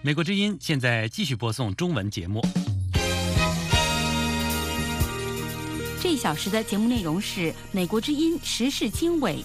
美国之音现在继续播送中文节目。 这一小时的节目内容是美国之音时事经纬。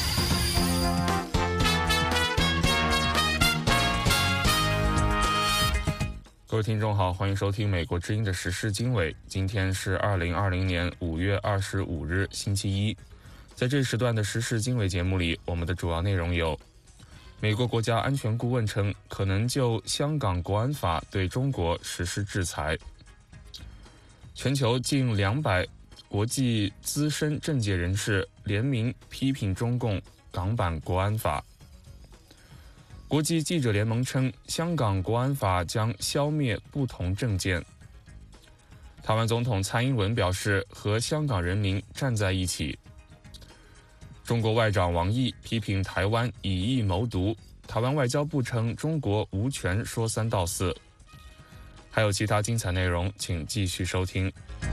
各位听众好，欢迎收听美国之音的时事经纬。今天是2020年5月25日星期一。在这时段的时事经纬节目里，我们的主要内容有：美国国家安全顾问称可能就香港国安法对中国实施制裁；全球近200国际资深政界人士联名批评中共港版国安法；国际记者联盟称香港国安法将消灭不同政见；台湾总统蔡英文表示和香港人民站在一起；中国外长王毅批评台湾以意谋独，台湾外交部称中国无权说三道四。还有其他精彩内容，请继续收听。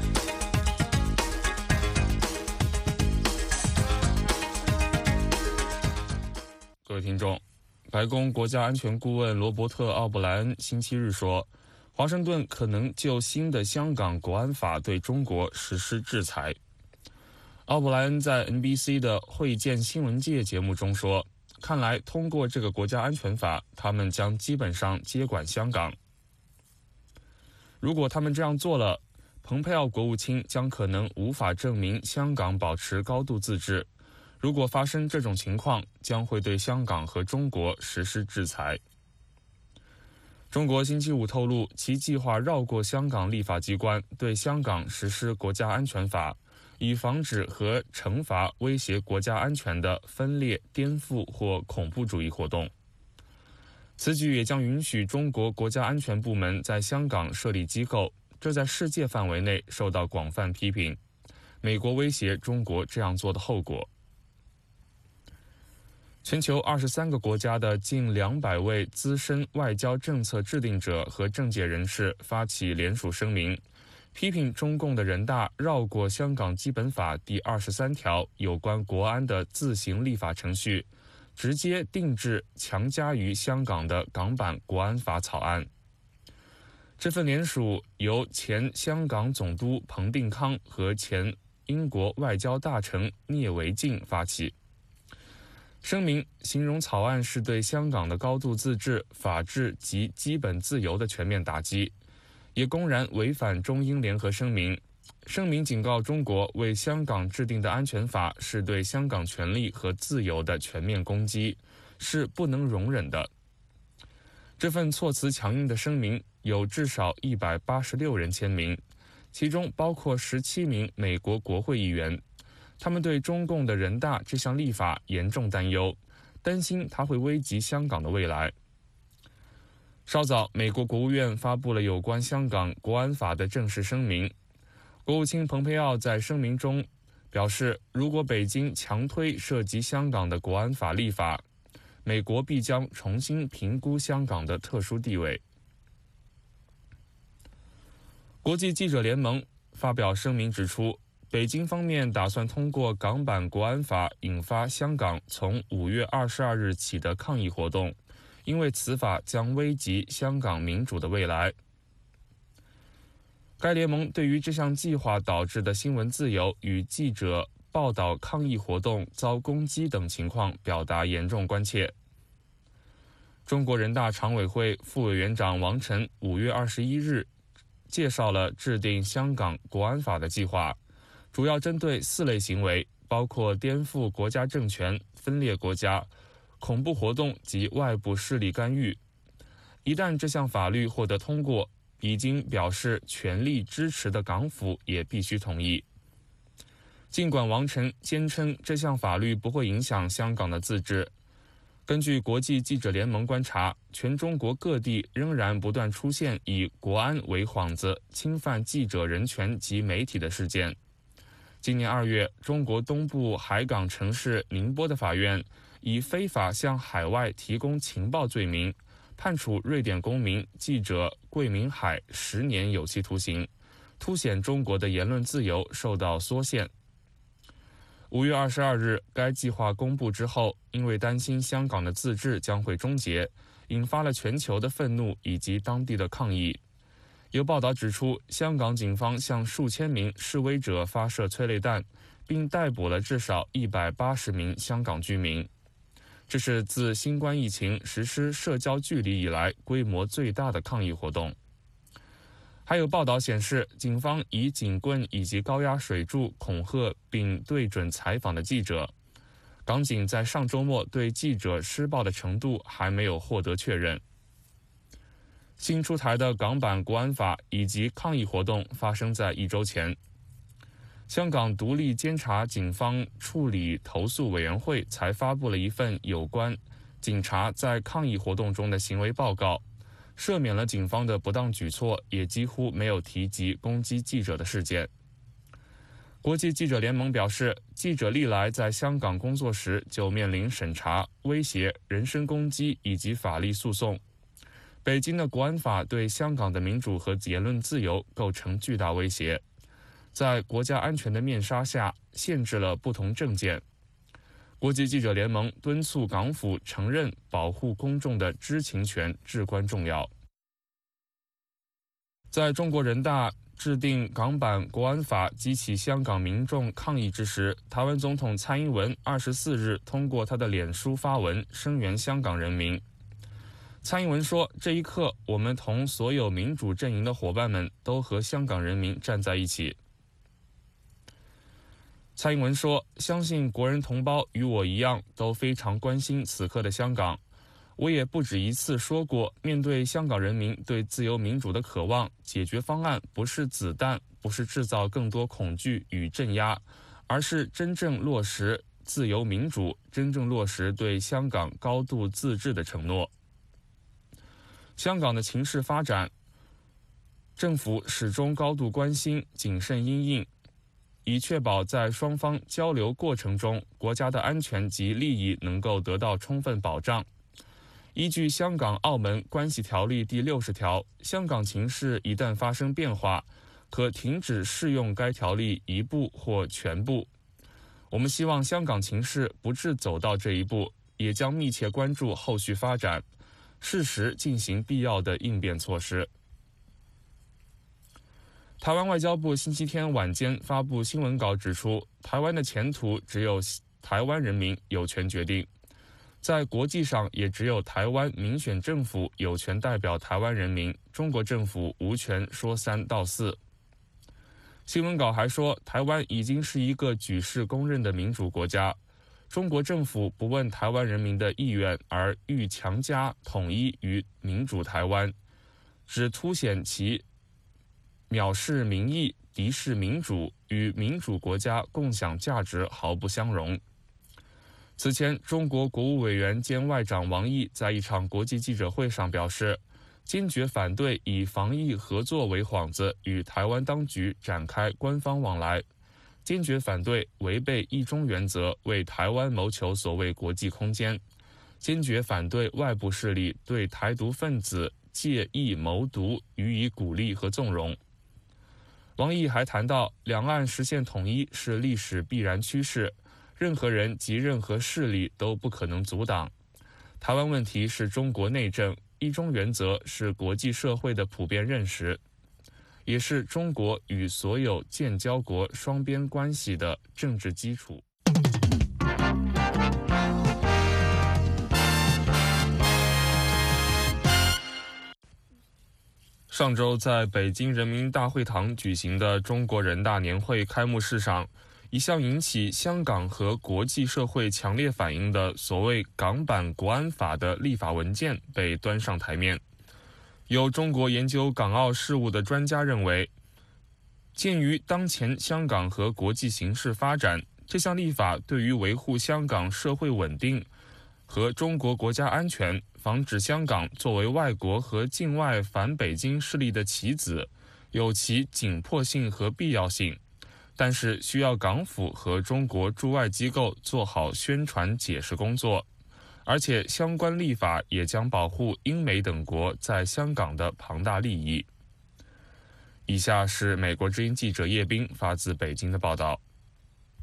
各位听众，白宫国家安全顾问罗伯特·奥布莱恩星期日说，华盛顿可能就新的香港国安法对中国实施制裁。奥布莱恩在 NBC 的会见新闻界节目中说，看来通过这个国家安全法，他们将基本上接管香港。如果他们这样做了，蓬佩奥国务卿将可能无法证明香港保持高度自治。如果发生这种情况，将会对香港和中国实施制裁。中国星期五透露，其计划绕过香港立法机关，对香港实施国家安全法，以防止和惩罚威胁国家安全的分裂、颠覆或恐怖主义活动。此举也将允许中国国家安全部门在香港设立机构，这在世界范围内受到广泛批评。美国威胁中国这样做的后果。全球23个国家的近200位资深外交政策制定者和政界人士发起联署声明，批评中共的人大绕过香港基本法第23条有关国安的自行立法程序，直接定制强加于香港的港版国安法草案。这份联署由前香港总督彭定康和前英国外交大臣聂维静发起。声明形容草案是对香港的高度自治、法治及基本自由的全面打击，也公然违反中英联合声明。声明警告中国为香港制定的安全法是对香港权利和自由的全面攻击，是不能容忍的。这份措辞强硬的声明有至少186人签名，其中包括17名美国国会议员。他们对中共的人大这项立法严重担忧，担心它会危及香港的未来。稍早，美国国务院发布了有关香港国安法的正式声明。国务卿蓬佩奥在声明中表示，如果北京强推涉及香港的国安法立法，美国必将重新评估香港的特殊地位。国际记者联盟发表声明指出，北京方面打算通过港版国安法引发香港从5月22日起的抗议活动，因为此法将危及香港民主的未来。该联盟对于这项计划导致的新闻自由与记者报道抗议活动遭攻击等情况表达严重关切。中国人大常委会副委员长王晨5月21日介绍了制定香港国安法的计划，主要针对4类行为，包括颠覆国家政权、分裂国家、恐怖活动及外部势力干预。一旦这项法律获得通过，已经表示全力支持的港府也必须同意。尽管王晨坚称这项法律不会影响香港的自治，根据国际记者联盟观察，全中国各地仍然不断出现以国安为幌子侵犯记者人权及媒体的事件。今年2月，中国东部海港城市宁波的法院以非法向海外提供情报罪名，判处瑞典公民记者桂明海10年有期徒刑，凸显中国的言论自由受到缩限。5月22日，该计划公布之后，因为担心香港的自治将会终结， 引发了全球的愤怒以及当地的抗议。有报道指出，香港警方向数千名示威者发射催泪弹，并逮捕了至少180名香港居民。这是自新冠疫情实施社交距离以来规模最大的抗议活动。还有报道显示，警方以警棍以及高压水柱恐吓并对准采访的记者。港警在上周末对记者施暴的程度还没有获得确认。新出台的港版国安法以及抗议活动发生在1周前。香港独立监察警方处理投诉委员会才发布了一份有关警察在抗议活动中的行为报告，赦免了警方的不当举措，也几乎没有提及攻击记者的事件。国际记者联盟表示，记者历来在香港工作时就面临审查、威胁、人身攻击以及法律诉讼。北京的国安法对香港的民主和言论自由构成巨大威胁，在国家安全的面纱下限制了不同政见。国际记者联盟敦促港府承认保护公众的知情权至关重要。在中国人大制定港版国安法激起香港民众抗议之时，台湾总统蔡英文24日通过他的脸书发文声援香港人民。蔡英文说，这一刻我们同所有民主阵营的伙伴们都和香港人民站在一起。蔡英文说，相信国人同胞与我一样都非常关心此刻的香港。我也不止一次说过，面对香港人民对自由民主的渴望，解决方案不是子弹，不是制造更多恐惧与镇压，而是真正落实自由民主，真正落实对香港高度自治的承诺。香港的情势发展，政府始终高度关心，谨慎因应，以确保在双方交流过程中，国家的安全及利益能够得到充分保障。依据《香港澳门关系条例》第60条，香港情势一旦发生变化，可停止适用该条例一部或全部。我们希望香港情势不致走到这一步，也将密切关注后续发展，适时进行必要的应变措施。台湾外交部星期天晚间发布新闻稿指出，台湾的前途只有台湾人民有权决定，在国际上也只有台湾民选政府有权代表台湾人民，中国政府无权说3道4。新闻稿还说，台湾已经是一个举世公认的民主国家，中国政府不问台湾人民的意愿而欲强加统一于民主台湾，只凸显其藐视民意、敌视民主，与民主国家共享价值毫不相容。此前，中国国务委员兼外长王毅在一场国际记者会上表示，坚决反对以防疫合作为幌子与台湾当局展开官方往来，坚决反对违背一中原则为台湾谋求所谓国际空间，坚决反对外部势力对台独分子借意谋独予以鼓励和纵容。王毅还谈到，两岸实现统一是历史必然趋势，任何人及任何势力都不可能阻挡。台湾问题是中国内政，一中原则是国际社会的普遍认识，也是中国与所有建交国双边关系的政治基础。上周在北京人民大会堂举行的中国人大年会开幕式上，一向引起香港和国际社会强烈反应的所谓港版国安法的立法文件被端上台面。有中国研究港澳事务的专家认为，鉴于当前香港和国际形势发展，这项立法对于维护香港社会稳定和中国国家安全，防止香港作为外国和境外反北京势力的棋子，有其紧迫性和必要性，但是需要港府和中国驻外机构做好宣传解释工作，而且相关立法也将保护英美等国在香港的庞大利益。以下是美国之音记者叶冰发自北京的报道。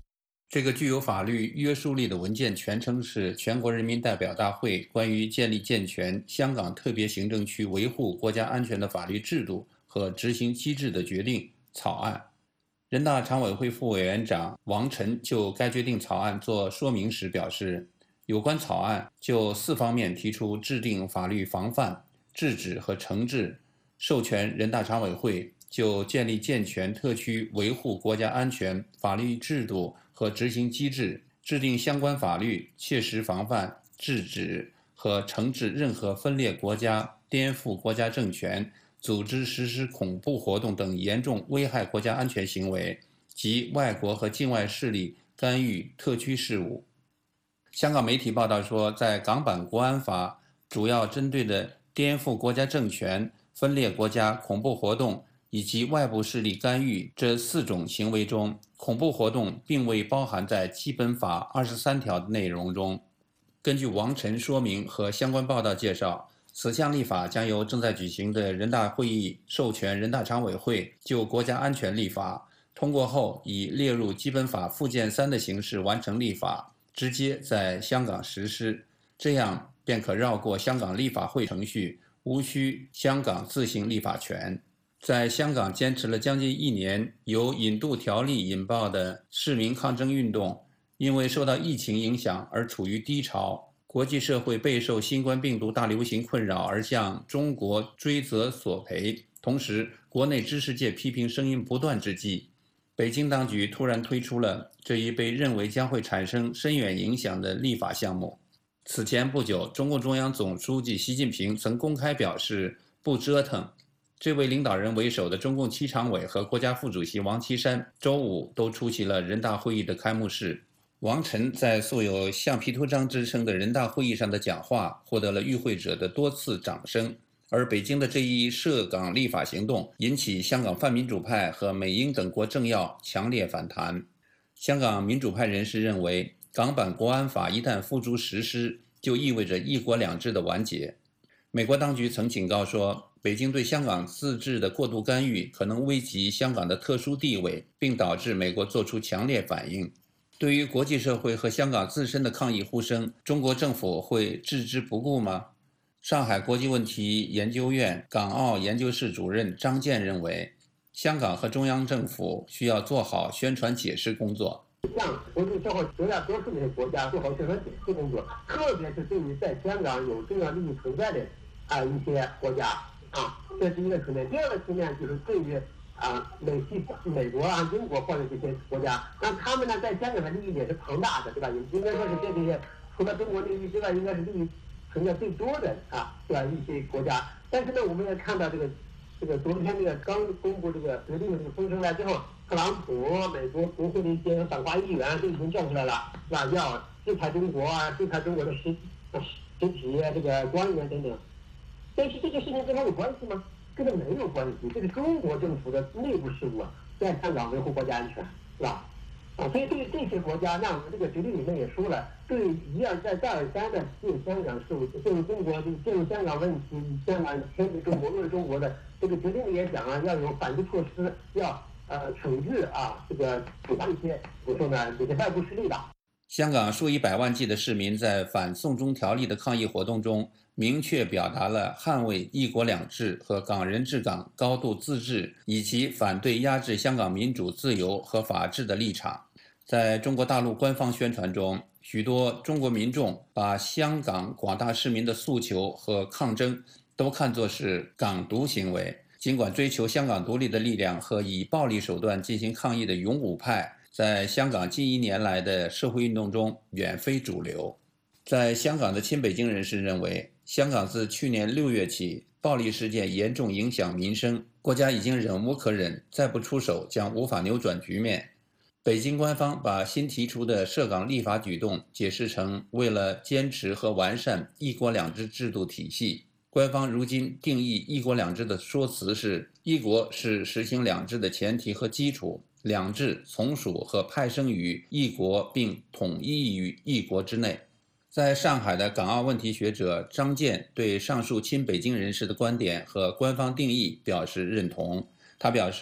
这个具有法律约束力的文件全称是《全国人民代表大会关于建立健全香港特别行政区维护国家安全的法律制度和执行机制的决定》草案。人大常委会副委员长王晨就该决定草案作说明时表示，有关草案就4方面提出制定法律防范、制止和惩治，授权人大常委会就建立健全特区维护国家安全法律制度和执行机制，制定相关法律，切实防范、制止和惩治任何分裂国家、颠覆国家政权、组织实施恐怖活动等严重危害国家安全行为及外国和境外势力干预特区事务。香港媒体报道说，在港版国安法主要针对的颠覆国家政权、分裂国家、恐怖活动以及外部势力干预这4种行为中，恐怖活动并未包含在基本法23条的内容中。根据王晨说明和相关报道介绍，此项立法将由正在举行的人大会议授权人大常委会就国家安全立法，通过后以列入基本法附件3的形式完成立法，直接在香港实施，这样便可绕过香港立法会程序，无需香港自行立法权。在香港坚持了将近1年，由引渡条例引爆的市民抗争运动，因为受到疫情影响而处于低潮，国际社会备受新冠病毒大流行困扰而向中国追责索赔，同时国内知识界批评声音不断之际，北京当局突然推出了这一被认为将会产生深远影响的立法项目。此前不久，中共中央总书记习近平曾公开表示不折腾。这位领导人为首的中共7常委和国家副主席王岐山周五都出席了人大会议的开幕式。王晨在素有橡皮图章之称的人大会议上的讲话获得了与会者的多次掌声，而北京的这一涉港立法行动引起香港泛民主派和美英等国政要强烈反弹。香港民主派人士认为，港版国安法一旦付诸实施，就意味着一国两制的完结。美国当局曾警告说，北京对香港自治的过度干预可能危及香港的特殊地位，并导致美国做出强烈反应。对于国际社会和香港自身的抗议呼声，中国政府会置之不顾吗？上海国际问题研究院港澳研究室主任张健认为，香港和中央政府需要做好宣传解释工作。 向国际社会绝大多数的国家做好宣传解释工作，特别是对于在香港有重要利益存在的一些国家这是一个层面。第二个层面就是对于美国英国或者这些国家，那他们呢在香港的利益也是庞大的，对吧？应该说是这些除了中国利益之外，应该是利益存在最多的对吧？一些国家。但是呢，我们也看到这个昨天刚公布这个决定的这个风声来之后，特朗普、美国国会的一些反华议员都已经站出来了，是吧？要制裁中国制裁中国的实体这个官员等等。但是这个事情跟他有关系吗？跟他没有关系，这是中国政府的内部事务在香港维护国家安全，是吧？所以对于这些国家，那我们这个决定里面也说了，对一而再再而三的介入香港事务、介入中国、介入香港问题、香港牵制中国、论中国的这个决定里也讲要有反制措施，要惩治这个处罚一些这些外部势力的。 香港数以百万计的市民在反送中条例的抗议活动中，明确表达了捍卫一国两制和港人治港高度自治，以及反对压制香港民主自由和法治的立场。在中国大陆官方宣传中，许多中国民众把香港广大市民的诉求和抗争都看作是港独行为。尽管追求香港独立的力量和以暴力手段进行抗议的勇武派，在香港近1年来的社会运动中远非主流。在香港的亲北京人士认为，香港自去年6月起，暴力事件严重影响民生，国家已经忍无可忍，再不出手将无法扭转局面。北京官方把新提出的涉港立法举动解释成为了坚持和完善一国两制制度体系。官方如今定义一国两制的说辞是：一国是实行两制的前提和基础，两制从属和派生于一国并统一于一国之内。在上海的港澳问题学者张健对上述亲北京人士的观点和官方定义表示认同。他表示，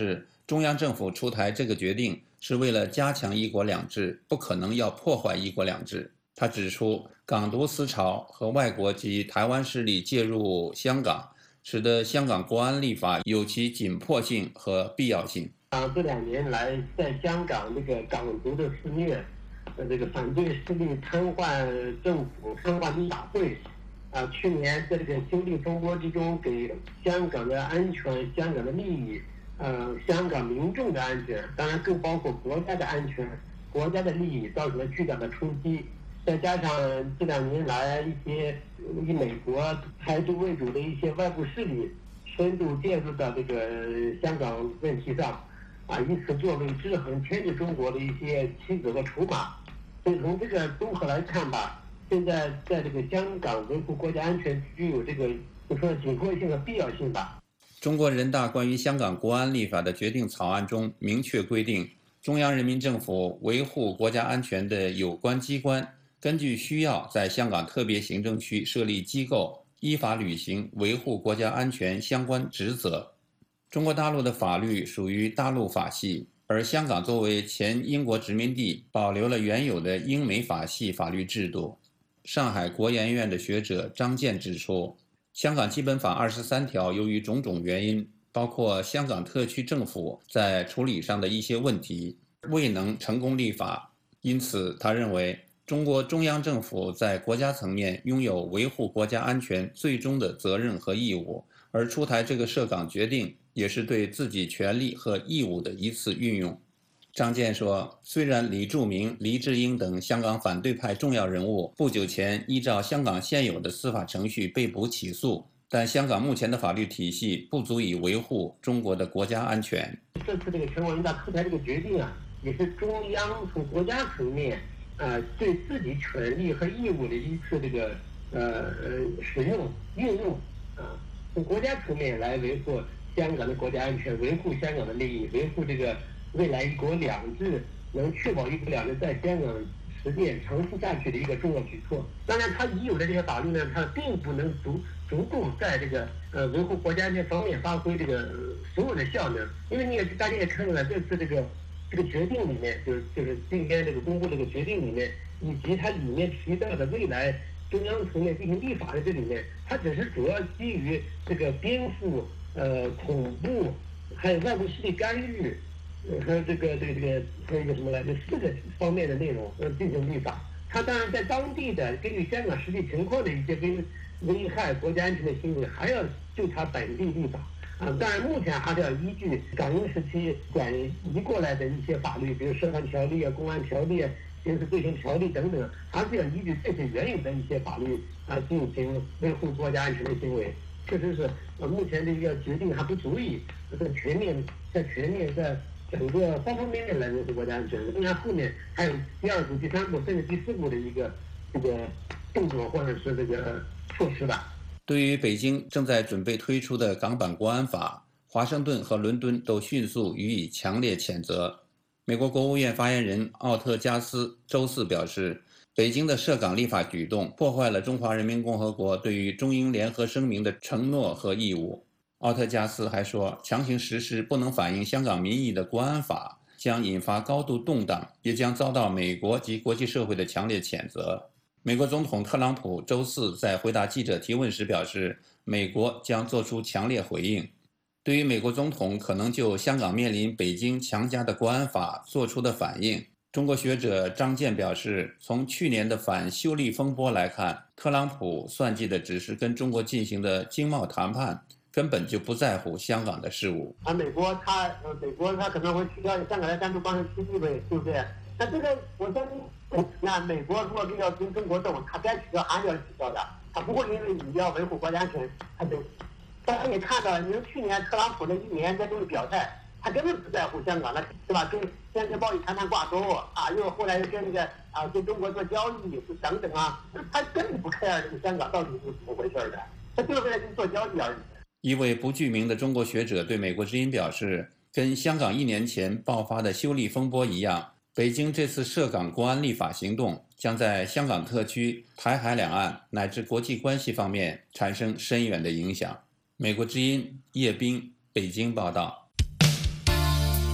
中央政府出台这个决定是为了加强一国两制，不可能要破坏一国两制。他指出，港独思潮和外国及台湾势力介入香港，使得香港国安立法有其紧迫性和必要性。 这2年来，在香港这个港独的肆虐，这个反对势力瘫痪政府、瘫痪立法会，去年在这个修例风波之中，给香港的安全、香港的利益，香港民众的安全，当然更包括国家的安全、国家的利益，造成了巨大的冲击。再加上这2年来一些以美国台独为主的一些外部势力深度介入到这个香港问题上，以此作为制衡牵制中国的一些棋子和筹码。所以从这个综合来看吧，现在在这个香港维护国家安全具有这个就说紧迫性和必要性吧。 中国人大关于香港国安立法的决定草案中明确规定，中央人民政府维护国家安全的有关机关根据需要在香港特别行政区设立机构，依法履行维护国家安全相关职责。中国大陆的法律属于大陆法系，而香港作为前英国殖民地，保留了原有的英美法系法律制度。上海国研院的学者张健指出，香港基本法23条由于种种原因，包括香港特区政府在处理上的一些问题，未能成功立法。因此，他认为中国中央政府在国家层面拥有维护国家安全最终的责任和义务，而出台这个涉港决定也是对自己权利和义务的一次运用。张健说，虽然李柱铭、黎智英等香港反对派重要人物不久前依照香港现有的司法程序被捕起诉，但香港目前的法律体系不足以维护中国的国家安全。 这次这个全国人大出台这个决定也是中央从国家层面对自己权利和义务的一次这个使用运用从国家层面来维护香港的国家安全，维护香港的利益，维护这个未来一国两制能确保一国两制在香港实践长期下去的一个重要举措。当然，它已有的这些法律呢，它并不能足够在这个维护国家安全方面发挥这个所有的效能，因为大家也看到了这次这个决定里面，就是今天这个公布这个决定里面，以及它里面提到的未来中央层面进行立法的这里面，它只是主要基于这个颠覆、恐怖，还有外部势力干预，还有这个还有一个什么来着，4个方面的内容进行立法。它当然在当地的根据香港实际情况的一些危害国家安全的行为，还要就它本地立法。当然，目前还是要依据港英时期转移过来的一些法律，比如社团条例公安条例刑事罪行条例等等，还是要依据这些原有的一些法律进行维护国家安全的行为。确实是目前的一个决定还不足以在全面在整个方方面面来维护国家安全。当然，后面还有第2步、第3步甚至第4步的一个动作或者是这个措施吧。 对于北京正在准备推出的港版国安法，华盛顿和伦敦都迅速予以强烈谴责。美国国务院发言人奥特加斯周4表示，北京的涉港立法举动破坏了中华人民共和国对于中英联合声明的承诺和义务。奥特加斯还说，强行实施不能反映香港民意的国安法将引发高度动荡，也将遭到美国及国际社会的强烈谴责。美国总统特朗普周4在回答记者提问时表示，美国将做出强烈回应。对于美国总统可能就香港面临北京强加的国安法做出的反应，中国学者张健表示，从去年的反修例风波来看，特朗普算计的只是跟中国进行的经贸谈判，根本就不在乎香港的事务。 美国他可能会取消香港的单独办事区地位，对不对？那这个我相信，那美国如果要跟中国斗，他该取消还是要取消的，他不会因为你要维护国家安全，他就。大家也看到，你说去年特朗普那1年在这里表态，他根本不在乎香港了，对吧？跟先跟贸易谈判挂钩又后来又跟跟中国做交易等等他根本不 care 这个香港到底是怎么回事的，他就是为了跟做交易而已。 一位不具名的中国学者对美国之音表示，跟香港1年前爆发的修例风波一样，北京这次涉港国安立法行动将在香港特区、台海两岸乃至国际关系方面产生深远的影响。美国之音叶斌北京报道。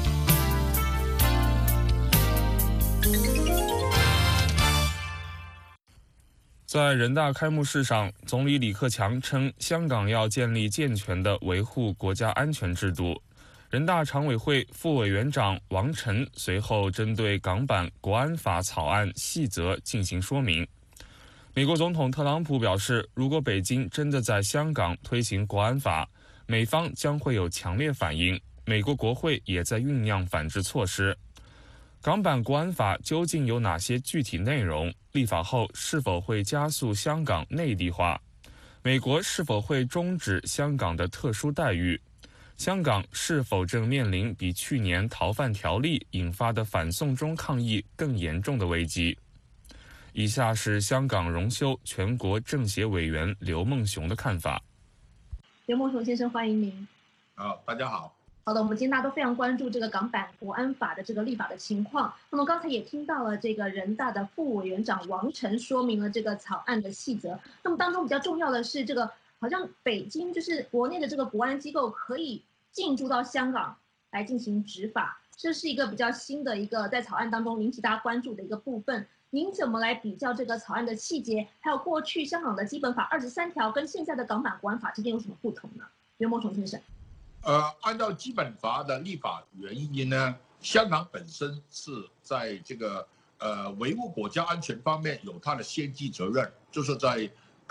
在人大开幕式上，总理李克强称，香港要建立健全的维护国家安全制度。人大常委会副委员长王晨随后针对港版国安法草案细则进行说明。美国总统特朗普表示，如果北京真的在香港推行国安法，美方将会有强烈反应。美国国会也在酝酿反制措施。港版国安法究竟有哪些具体内容？立法后是否会加速香港内地化？美国是否会终止香港的特殊待遇？香港是否正面临比去年逃犯条例引发的反送中抗议更严重的危机？以下是香港荣休全国政协委员刘梦熊的看法。 刘梦熊先生，欢迎您。 大家好。 好的，我们今天大家都非常关注这个港版国安法的这个立法的情况。那么刚才也听到了这个人大的副委员长王晨说明了这个草案的细则。那么当中比较重要的是，这个好像北京就是国内的这个国安机构可以进驻到香港来进行执法，这是一个比较新的一个在草案当中引起大家关注的一个部分。您怎么来比较这个草案的细节，还有过去香港的基本法23条跟现在的港版国安法之间有什么不同呢？袁梦熊先生。 按照基本法的立法原因呢，香港本身是在这个维护国家安全方面有它的先机责任，就是在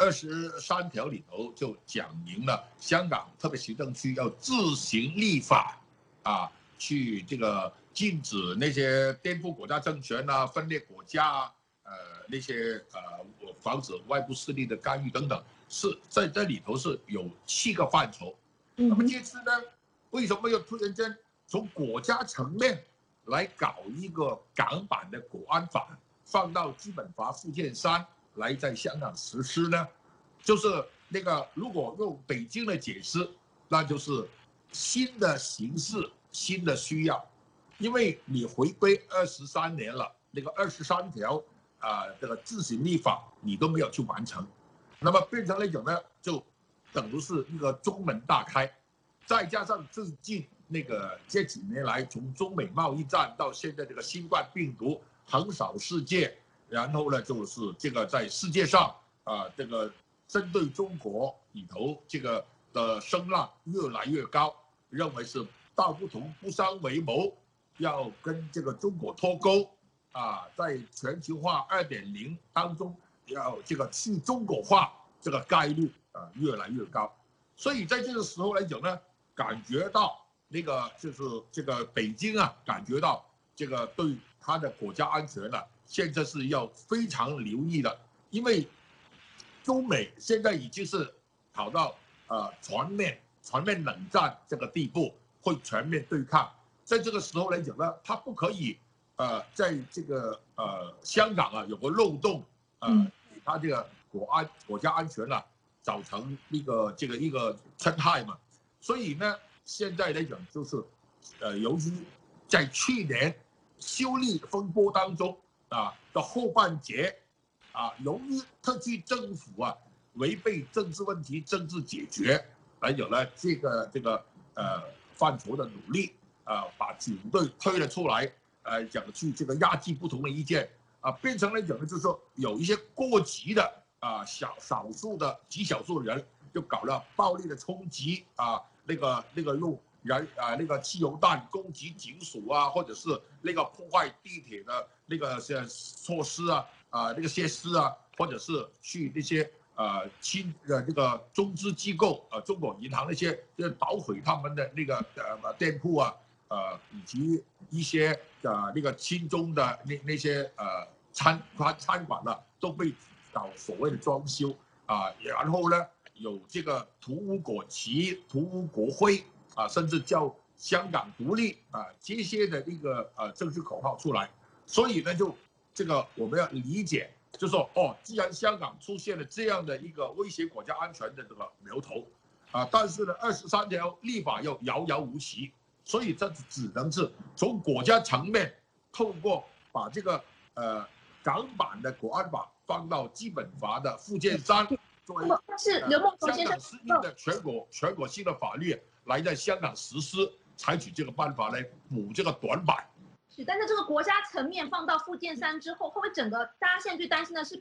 23条里头就讲明了香港特别行政区要自行立法去这个禁止那些颠覆国家政权分裂国家那些防止外部势力的干预等等，是在这里头是有7个范畴。那么这次呢，为什么又突然间从国家层面来搞一个港版的国安法，放到基本法附件3来在香港实施呢？就是那个如果用北京的解释，那就是新的形势、新的需要，因为你回归23年了，那个23条这个自行立法你都没有去完成，那么变成那种呢，就等于是一个中门大开，再加上最近那个这几年来，从中美贸易战到现在这个新冠病毒横扫世界，然后呢就是这个在世界上这个针对中国里头这个的声浪越来越高，认为是道不同不相为谋，要跟这个中国脱钩在全球化2.0当中要这个去中国化这个概率越来越高，所以在这个时候来讲呢，感觉到那个就是这个北京感觉到这个对他的国家安全现在是要非常留意的，因为中美现在已经是跑到全面冷战这个地步，会全面对抗。在这个时候来讲呢，他不可以在这个香港有个漏洞给他这个国家安全造成一个侵害嘛，所以呢，现在来讲就是由于在去年修例风波当中的后半截由于特区政府违背政治问题政治解决，来有了这个范畴的努力把警队推了出来，讲去这个压制不同的意见变成了讲的就是说有一些过激的少数的极少数的人就搞了暴力的冲击那个用那个汽油弹攻击警署或者是那个破坏地铁的那个措施那个设施或者是去那些那个中资机构中国银行那些就是捣毁他们的那个店铺以及一些那个亲中的那些餐馆都被搞所谓的装修然后呢有这个图无国旗、图无国徽甚至叫香港独立这些的一个政治口号出来，所以呢就这个我们要理解，就说既然香港出现了这样的一个威胁国家安全的这个苗头但是呢23条立法又遥遥无期，所以这只能是从国家层面透过把这个港版的国安法放到基本法的附件3，作为香港适应的全国性的法律来在香港实施，采取这个办法来补这个短板。 是，但是这个国家层面放到附件3之后，会不会整个大家现在最担心的是把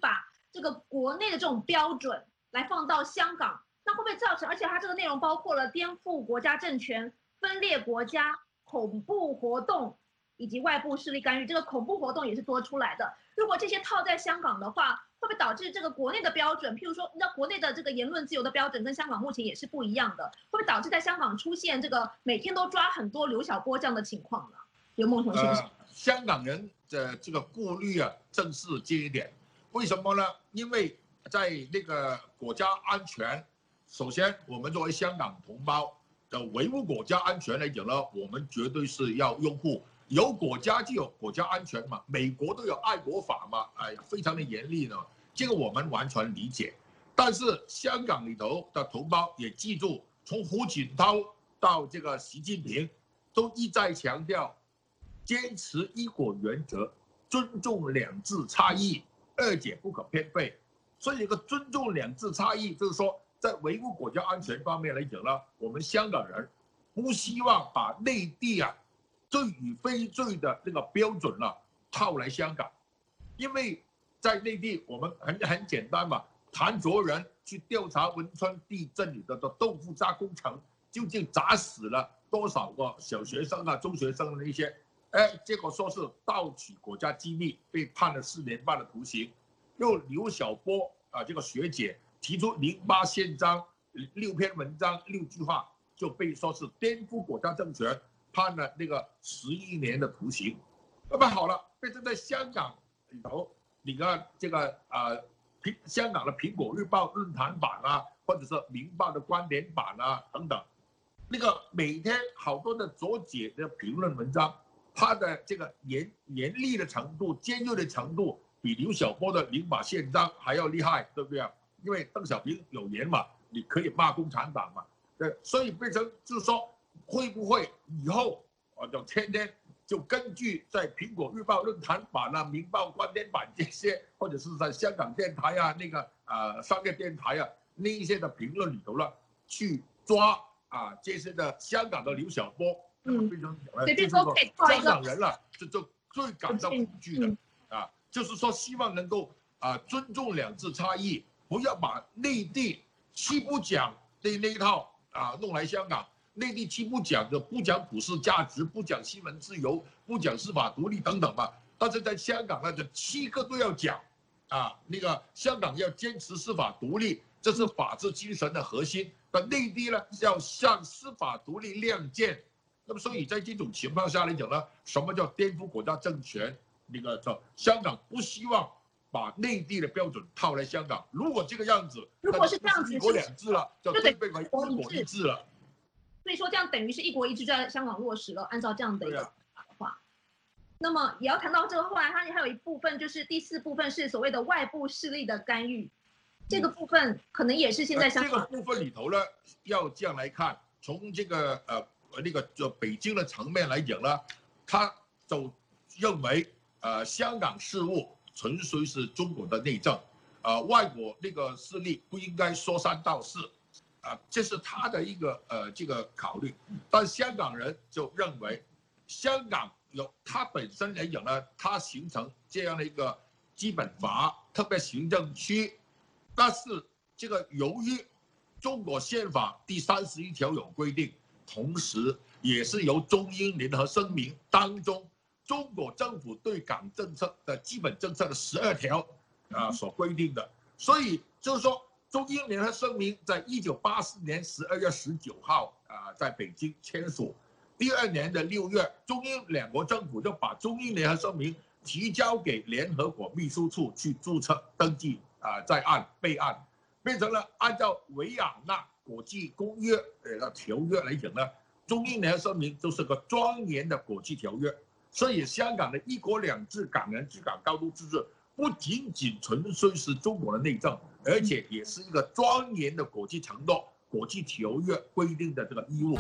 这个国内的这种标准来放到香港，那会不会造成？而且它这个内容包括了颠覆国家政权、分裂国家、恐怖活动以及外部势力干预。这个恐怖活动也是多出来的。如果这些套在香港的话，会不会导致这个国内的标准，譬如说，那国内的这个言论自由的标准跟香港目前也是不一样的，会不会导致在香港出现这个每天都抓很多刘晓波这样的情况呢？刘梦熊先生， 香港人的这个顾虑啊，正是这一点。为什么呢？因为在那个国家安全，首先我们作为香港同胞的维护国家安全来讲呢，我们绝对是要拥护。有国家就有国家安全嘛，美国都有爱国法嘛，哎呀，非常的严厉呢，这个我们完全理解。但是香港里头的同胞也记住，从胡锦涛到这个习近平，都一再强调，坚持一国原则，尊重两制差异，二者不可偏废。所以，一个尊重两制差异，就是说，在维护国家安全方面来讲呢，我们香港人不希望把内地啊罪与非罪的这个标准呢套来香港，因为在内地我们很简单嘛，谭卓人去调查汶川地震里的豆腐渣工程，究竟砸死了多少个小学生啊、中学生的那些，结果说是盗取国家机密，被判了4年半的徒刑。又刘晓波啊，这个学姐提出08宪章6篇文章6句话，就被说是颠覆国家政权，判了那个11年的徒刑。那么好了，变成在香港里头，你看这个香港的苹果日报论坛版啊，或者是明报的观点版啊等等，那个每天好多的左解的评论文章，它的这个严厉的程度、尖锐的程度，比刘晓波的08宪章还要厉害，对不对啊？因为邓小平有言嘛，你可以骂共产党嘛，对，所以变成就是说，会不会以后就天天就根据在苹果日报论坛版啊、明报观点版这些，或者是在香港电台啊、那个商业电台啊那一些的评论里头了，去抓这些的香港的刘晓波，变成香港人了，就最感到恐惧的就是说希望能够尊重两制差异，不要把内地七不讲的那一套弄来香港。内地七不讲的，不讲普世价值，不讲新闻自由，不讲司法独立等等吧。但是在香港呢，这7个都要讲那个香港要坚持司法独立，这是法治精神的核心。但内地呢，要向司法独立亮剑。那么，所以在这种情况下来讲呢，什么叫颠覆国家政权？那个香港不希望把内地的标准套来香港。如果这个样子， 如果是这样子， 一国两制了，就被为一国一制了。 所以说，这样等于是一国一制在香港落实了。按照这样的一个话，那么也要谈到这个，后来它还有一部分，就是第4部分是所谓的外部势力的干预。这个部分可能也是现在香港这个部分里头呢，要这样来看，从这个那个就北京的层面来讲呢，他就认为香港事务纯粹是中国的内政，外国那个势力不应该说三道四。这是他的一个这个考虑，但香港人就认为，香港有它本身来讲呢，它形成这样的一个基本法特别行政区，但是这个由于中国宪法第31条有规定，同时也是由中英联合声明当中中国政府对港政策的基本政策的12条所规定的，所以就是说。中英联合声明在1984年12月19号在北京签署，第2年的6月，中英两国政府就把中英联合声明提交给联合国秘书处去注册登记在案备案，变成了按照维也纳国际公约条约来讲呢，中英联合声明就是个庄严的国际条约，所以香港的一国两制、港人治港、高度自治。不仅仅纯粹是中国的内政，而且也是一个庄严的国际承诺、国际条约规定的这个义务。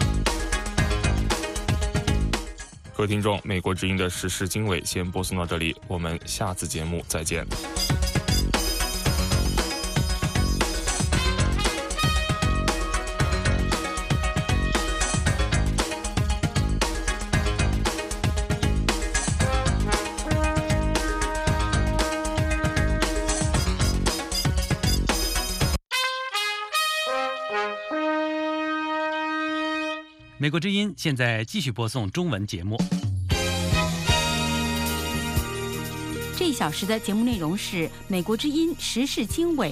各位听众，美国之音的时事经纬先播送到这里，我们下次节目再见。 美国之音现在继续播送中文节目。 这一小时的节目内容是美国之音时事经纬。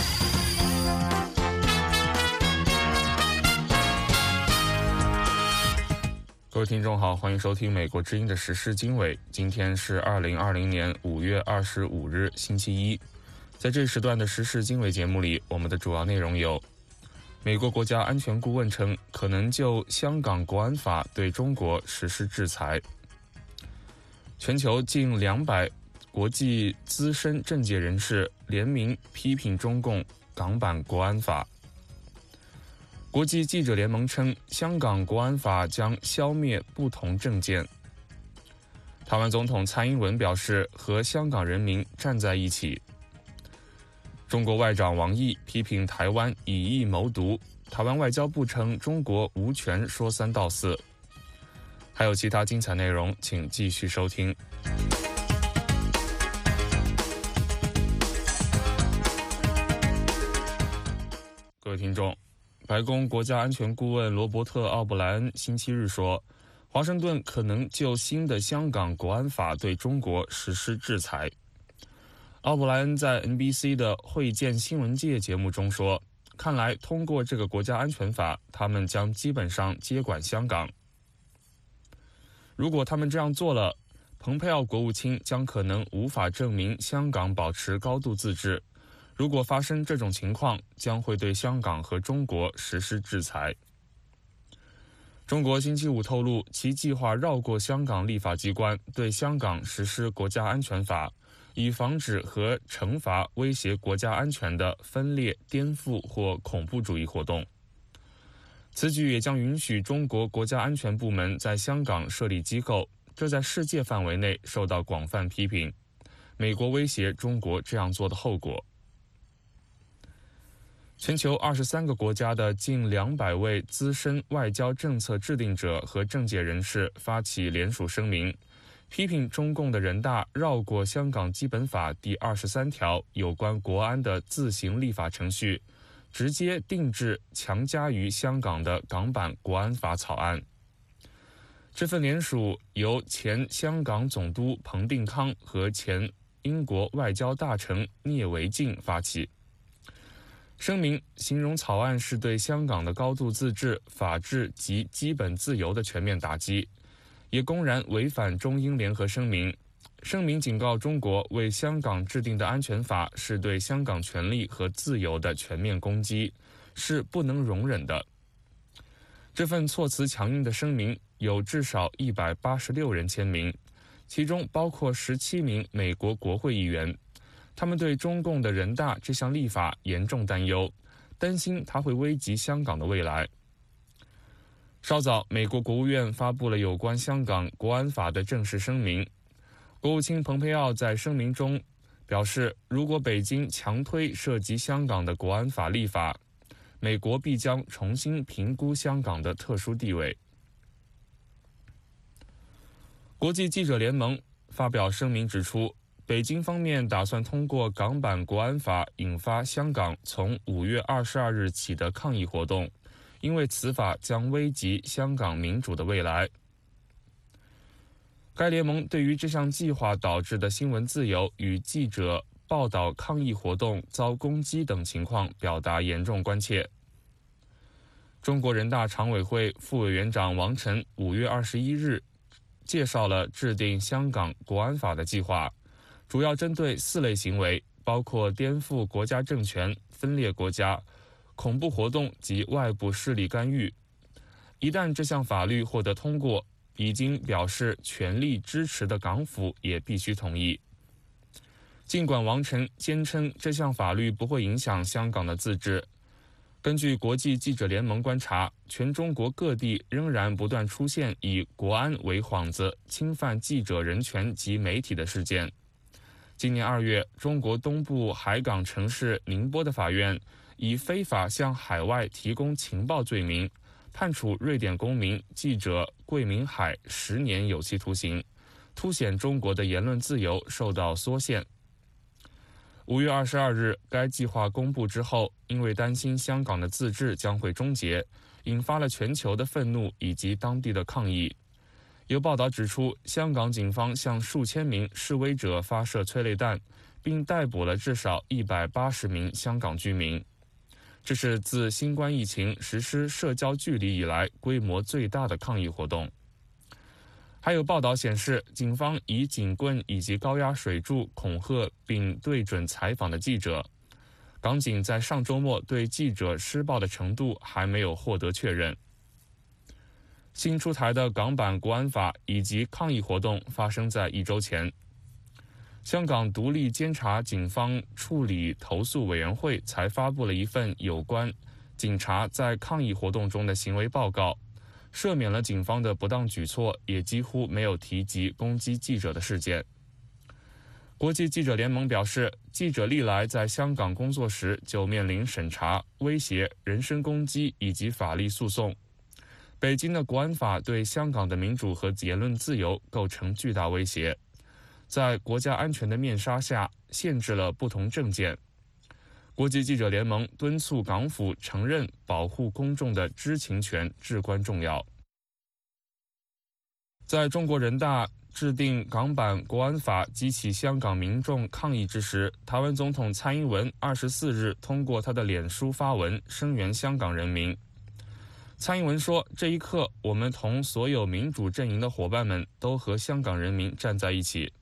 各位听众好，欢迎收听美国之音的时事经纬。今天是2020年5月25日，星期一。在这时段的时事经纬节目里，我们的主要内容有：美国国家安全顾问称可能就香港国安法对中国实施制裁；全球近200国际资深政界人士联名批评中共港版国安法；国际记者联盟称香港国安法将消灭不同政见；台湾总统蔡英文表示和香港人民站在一起；中国外长王毅批评台湾以疫谋独，台湾外交部称中国无权说三道四。还有其他精彩内容，请继续收听。各位听众，白宫国家安全顾问罗伯特·奥布莱恩星期日说，华盛顿可能就新的香港国安法对中国实施制裁。奥布莱恩在 NBC 的会见新闻界节目中说，看来通过这个国家安全法，他们将基本上接管香港。如果他们这样做了，蓬佩奥国务卿将可能无法证明香港保持高度自治。如果发生这种情况，将会对香港和中国实施制裁。中国星期五透露，其计划绕过香港立法机关，对香港实施国家安全法，以防止和惩罚威胁国家安全的分裂、颠覆或恐怖主义活动。此举也将允许中国国家安全部门在香港设立机构，这在世界范围内受到广泛批评。美国威胁中国这样做的后果。全球23个国家的近200位资深外交政策制定者和政界人士发起联署声明，批评中共的人大绕过香港基本法第23条有关国安的自行立法程序，直接定制强加于香港的港版国安法草案。这份联署由前香港总督彭定康和前英国外交大臣聂维静发起。声明形容草案是对香港的高度自治、法治及基本自由的全面打击，也公然违反中英联合声明。声明警告中国为香港制定的安全法是对香港权利和自由的全面攻击，是不能容忍的。这份措辞强硬的声明有至少186人签名，其中包括17名美国国会议员。他们对中共的人大这项立法严重担忧，担心它会危及香港的未来。稍早，美国国务院发布了有关香港国安法的正式声明。国务卿蓬佩奥在声明中表示，如果北京强推涉及香港的国安法立法，美国必将重新评估香港的特殊地位。国际记者联盟发表声明指出，北京方面打算通过港版国安法引发香港从5月22日起的抗议活动，因为此法将危及香港民主的未来。该联盟对于这项计划导致的新闻自由与记者报道抗议活动遭攻击等情况表达严重关切。中国人大常委会副委员长王晨5月21日介绍了制定香港国安法的计划，主要针对4类行为，包括颠覆国家政权、分裂国家、恐怖活动及外部势力干预。一旦这项法律获得通过，已经表示全力支持的港府也必须同意。尽管王晨坚称这项法律不会影响香港的自治，根据国际记者联盟观察，全中国各地仍然不断出现以国安为幌子侵犯记者人权及媒体的事件。今年2月，中国东部海港城市宁波的法院以非法向海外提供情报罪名，判处瑞典公民记者桂明海10年有期徒刑，凸显中国的言论自由受到缩限。5月22日，该计划公布之后，因为担心香港的自治将会终结， 引发了全球的愤怒以及当地的抗议。有报道指出，香港警方向数千名示威者发射催泪弹，并逮捕了至少180名香港居民。这是自新冠疫情实施社交距离以来规模最大的抗议活动。还有报道显示，警方以警棍以及高压水柱恐吓并对准采访的记者。港警在上周末对记者施暴的程度还没有获得确认。新出台的港版国安法以及抗议活动发生在1周前。香港独立监察警方处理投诉委员会才发布了一份有关警察在抗议活动中的行为报告，赦免了警方的不当举措，也几乎没有提及攻击记者的事件。国际记者联盟表示，记者历来在香港工作时就面临审查、威胁、人身攻击以及法律诉讼。北京的国安法对香港的民主和言论自由构成巨大威胁，在国家安全的面纱下，限制了不同政见。国际记者联盟敦促港府承认保护公众的知情权至关重要。在中国人大制定港版国安法激起香港民众抗议之时，台湾总统蔡英文24日通过他的脸书发文声援香港人民。蔡英文说，这一刻我们同所有民主阵营的伙伴们都和香港人民站在一起。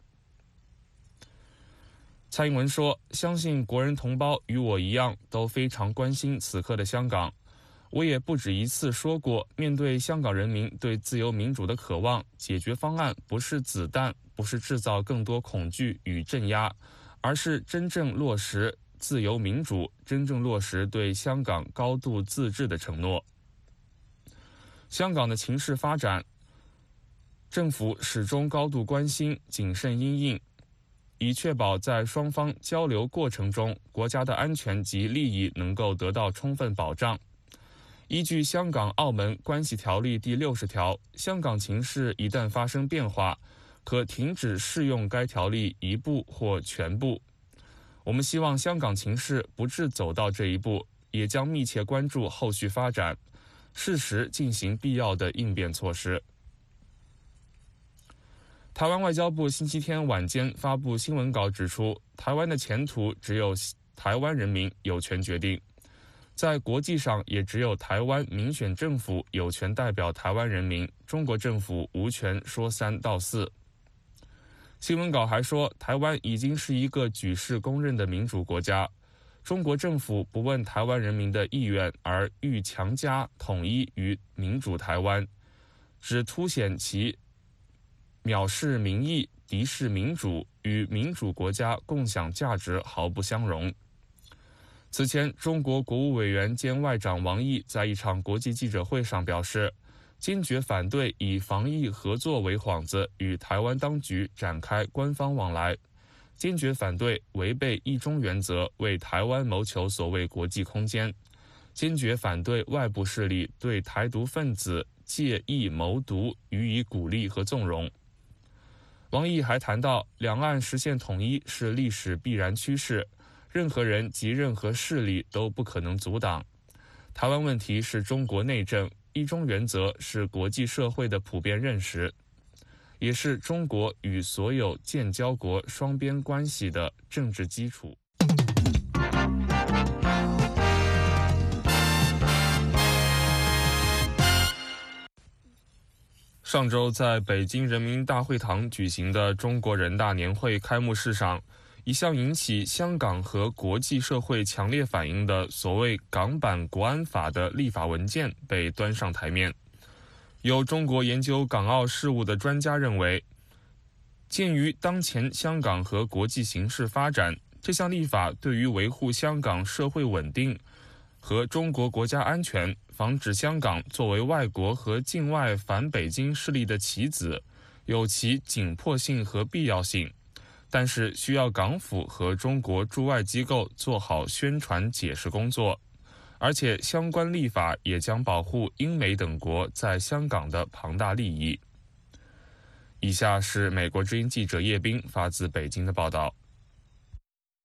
蔡英文说，相信国人同胞与我一样都非常关心此刻的香港。我也不止一次说过，面对香港人民对自由民主的渴望，解决方案不是子弹，不是制造更多恐惧与镇压，而是真正落实自由民主，真正落实对香港高度自治的承诺。香港的情势发展，政府始终高度关心，谨慎因应，以确保在双方交流过程中，国家的安全及利益能够得到充分保障。依据《香港澳门关系条例》第60条，香港情势一旦发生变化，可停止适用该条例一部或全部。我们希望香港情势不致走到这一步，也将密切关注后续发展，适时进行必要的应变措施。台湾外交部星期天晚间发布新闻稿指出，台湾的前途只有台湾人民有权决定，在国际上也只有台湾民选政府有权代表台湾人民，中国政府无权说3道4。新闻稿还说，台湾已经是一个举世公认的民主国家，中国政府不问台湾人民的意愿而欲强加统一于民主台湾，只凸显其藐视民意、敌视民主，与民主国家共享价值毫不相容。此前，中国国务委员兼外长王毅在一场国际记者会上表示，坚决反对以防疫合作为幌子与台湾当局展开官方往来，坚决反对违背一中原则为台湾谋求所谓国际空间，坚决反对外部势力对台独分子借意谋独予以鼓励和纵容。王毅还谈到，两岸实现统一是历史必然趋势，任何人及任何势力都不可能阻挡。台湾问题是中国内政，一中原则是国际社会的普遍认识，也是中国与所有建交国双边关系的政治基础。上周在北京人民大会堂举行的中国人大年会开幕式上，一项引起香港和国际社会强烈反应的所谓港版国安法的立法文件被端上台面。有中国研究港澳事务的专家认为，鉴于当前香港和国际形势发展，这项立法对于维护香港社会稳定和中国国家安全，防止香港作为外国和境外反北京势力的棋子，有其紧迫性和必要性，但是需要港府和中国驻外机构做好宣传解释工作，而且相关立法也将保护英美等国在香港的庞大利益。以下是美国之音记者叶冰发自北京的报道。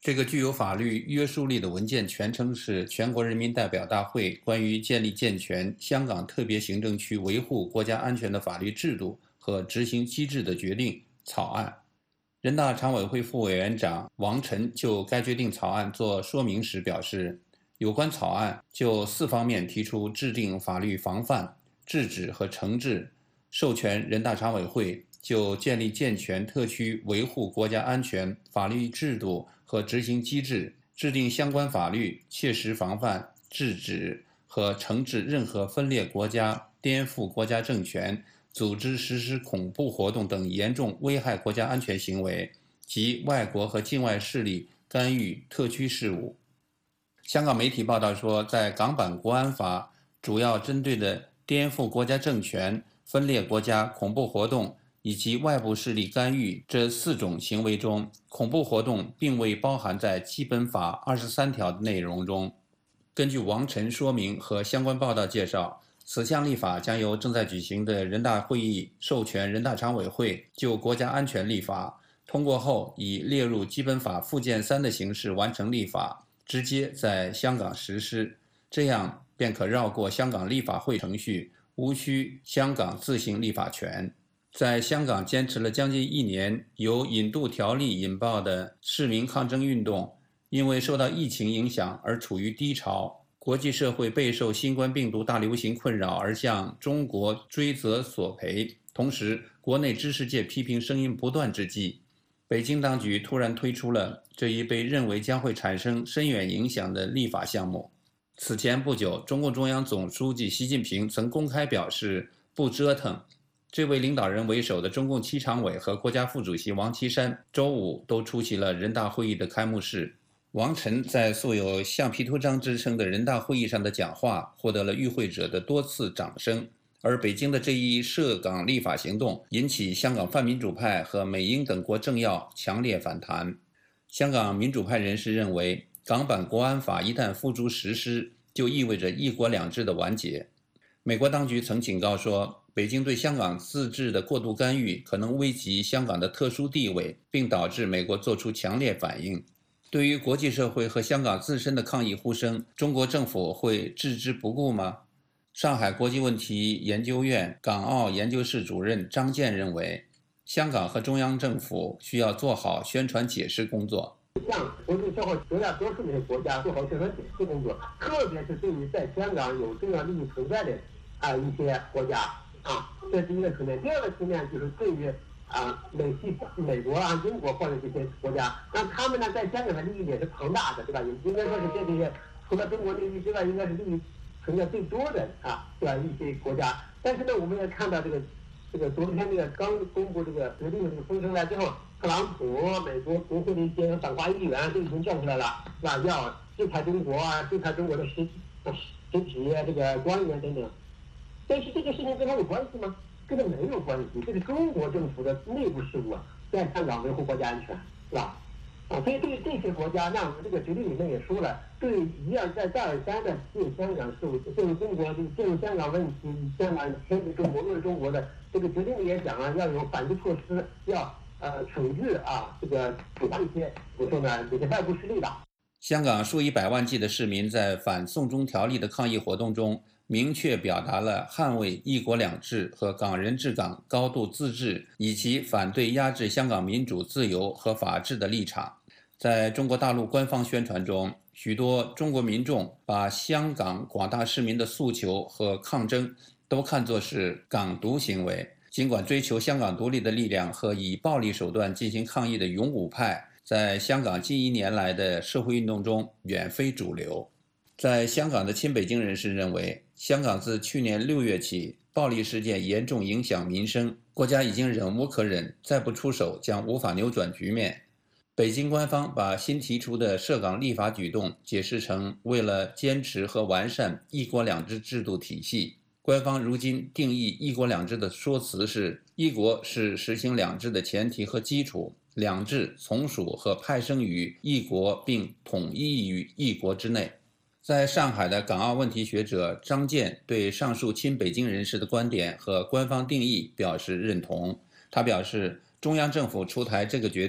这个具有法律约束力的文件全称是《全国人民代表大会关于建立健全香港特别行政区维护国家安全的法律制度和执行机制的决定》草案。人大常委会副委员长王晨就该决定草案作说明时表示，有关草案就4方面提出制定法律防范、制止和惩治，授权人大常委会就建立健全特区维护国家安全法律制度和执行机制，制定相关法律，切实防范、制止和惩治任何分裂国家、颠覆国家政权、组织实施恐怖活动等严重危害国家安全行为及外国和境外势力干预特区事务。香港媒体报道说，在港版国安法主要针对的颠覆国家政权、分裂国家、恐怖活动以及外部势力干预这4种行为中，恐怖活动并未包含在基本法23条的内容中。根据王晨说明和相关报道介绍，此项立法将由正在举行的人大会议授权人大常委会就国家安全立法，通过后以列入基本法附件3的形式完成立法，直接在香港实施，这样便可绕过香港立法会程序，无需香港自行立法权。在香港坚持了将近1年由引渡条例引爆的市民抗争运动，因为受到疫情影响而处于低潮，国际社会备受新冠病毒大流行困扰而向中国追责索赔，同时国内知识界批评声音不断之际，北京当局突然推出了这一被认为将会产生深远影响的立法项目。此前不久，中共中央总书记习近平曾公开表示不折腾。这位领导人为首的中共7常委和国家副主席王岐山周五都出席了人大会议的开幕式。王晨在素有橡皮图章之称的人大会议上的讲话获得了与会者的多次掌声，而北京的这一涉港立法行动引起香港泛民主派和美英等国政要强烈反弹。香港民主派人士认为，港版国安法一旦付诸实施，就意味着一国两制的完结。美国当局曾警告说，北京对香港自治的过度干预可能危及香港的特殊地位，并导致美国做出强烈反应。对于国际社会和香港自身的抗议呼声，中国政府会置之不顾吗？上海国际问题研究院港澳研究室主任张健认为，香港和中央政府需要做好宣传解释工作。 向国际社会绝大多数的国家做好宣传解释工作，特别是对于在香港有重要利益存在的一些国家这是一个层面。第二个层面就是对于美国英国或者这些国家，那他们呢在香港的利益也是庞大的，对吧？应该说是这些除了中国利益之外，应该是利益存在最多的对吧？一些国家。但是呢，我们也看到这个昨天这个刚公布这个决定的这个风声来之后，特朗普美国国会的一些反华议员都已经站出来了，是吧？要制裁中国制裁中国的实体这个官员等等。但是这个事情跟他有关系吗？跟他没有关系，这是中国政府的内部事务在香港维护国家安全，是吧？所以对于这些国家，那我们这个决定里面也说了，对一而再再而三的对香港事务、对中国进入香港问题、香港牵制中国、论中国的这个决定里也讲要有反制措施，要惩治这个主张一些这些外部势力的。 香港数以百万计的市民在反送中条例的抗议活动中，明确表达了捍卫一国两制和港人治港高度自治，以及反对压制香港民主自由和法治的立场。在中国大陆官方宣传中，许多中国民众把香港广大市民的诉求和抗争都看作是港独行为。尽管追求香港独立的力量和以暴力手段进行抗议的勇武派，在香港近1年来的社会运动中远非主流。在香港的亲北京人士认为，香港自去年6月起，暴力事件严重影响民生，国家已经忍无可忍，再不出手将无法扭转局面。北京官方把新提出的涉港立法举动解释成为了坚持和完善一国两制制度体系。官方如今定义一国两制的说辞是：一国是实行两制的前提和基础，两制从属和派生于一国并统一于一国之内。在上海的港澳问题学者张健对上述亲北京人士的观点和官方定义表示认同。他表示，中央政府出台这个决定